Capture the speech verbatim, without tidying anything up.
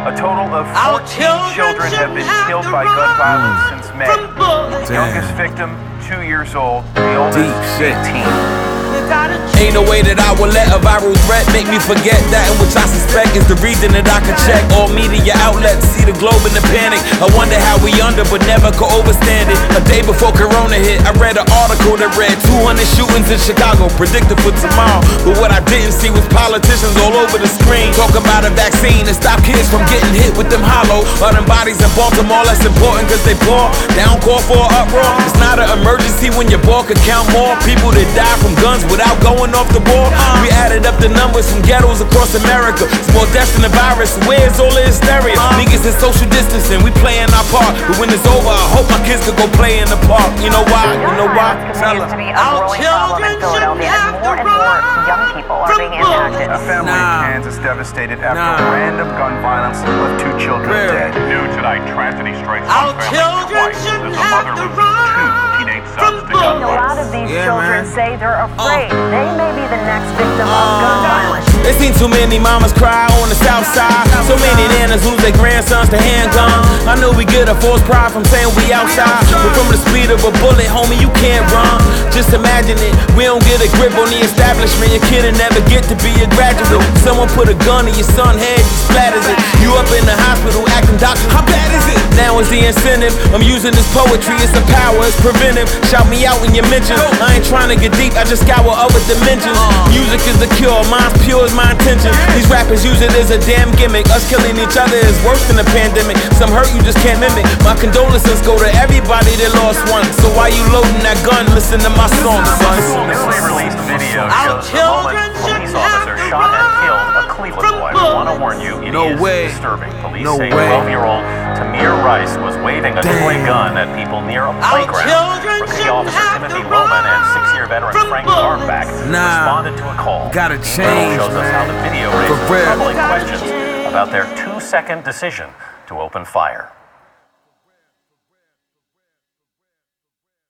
A total of fourteen children have been killed by gun violence since May. The youngest victim, two years old. The oldest, eighteen. Ain't no way that I will let a viral threat make me forget that in which I suspect is the reason that I can check all media outlets, see the globe in the panic. I wonder how we under but never could overstand it. A day before Corona hit, I read an article that read two hundred shootings in Chicago predicted for tomorrow. But what I didn't see was politicians all over the screen talk about a vaccine to stop kids from getting hit with them hollow. All them bodies in Baltimore, less important cause they poor. They don't call for an uproar. It's not an emergency when your boy could count more people that die from guns without going off the board. We added up the numbers from ghettos across America. It's more deaths than the virus. Where's all the hysteria? Niggas in social distancing, we playing our part. But when it's over, I hope my kids could go play in the park. You know why? You know why? Tell us. Our children should have the right. Young people are being impacted. A family Nah. in Kansas devastated after Nah. random gun violence left two children Real. dead. New tonight, tragedy strikes Our one family children twice should as a have mother the loses right two teenage from sons to gun bullets. A lot violence. of these Yeah, children man. say they're afraid they may be the next victim of gun violence. They seen too many mamas cry on the south side. So many nanas lose their grandsons to handguns. I know we get a false pride from saying we outside, but from the speed of a bullet, homie, you can't run. Just imagine it, we don't get a grip on the establishment. Your kid will never get to be a graduate. Someone put a gun in your son's head, he splatters it. You up in the hospital acting doctor, how bad is it? Now is the incentive, I'm using this poetry, it's a power, it's preventive. Shout me out when you mention, I ain't trying to get deep, I just scour other dimensions. Music is the cure, mine's pure as my intention. These rappers use it as a damn gimmick. Us killing each other is worse than a pandemic. Some hurt you just can't mimic. My condolences go to everybody that lost one. So why you loading that gun? Listen to my song, son. Newly released video Our shows the moment children police should have officer the shot and right killed a Cleveland boy. We want to warn you, it No is way. disturbing. Police No say way. twelve-year-old Tamir Rice was waving a Damn. toy gun at people near a playground. children Rookie should officer have Timothy the Roman and right six-year veteran from Frank bullets. Carback Nah. responded to a call. Gotta The email change, shows us how man. the video For raises real. troubling questions about their two-second decision to open fire.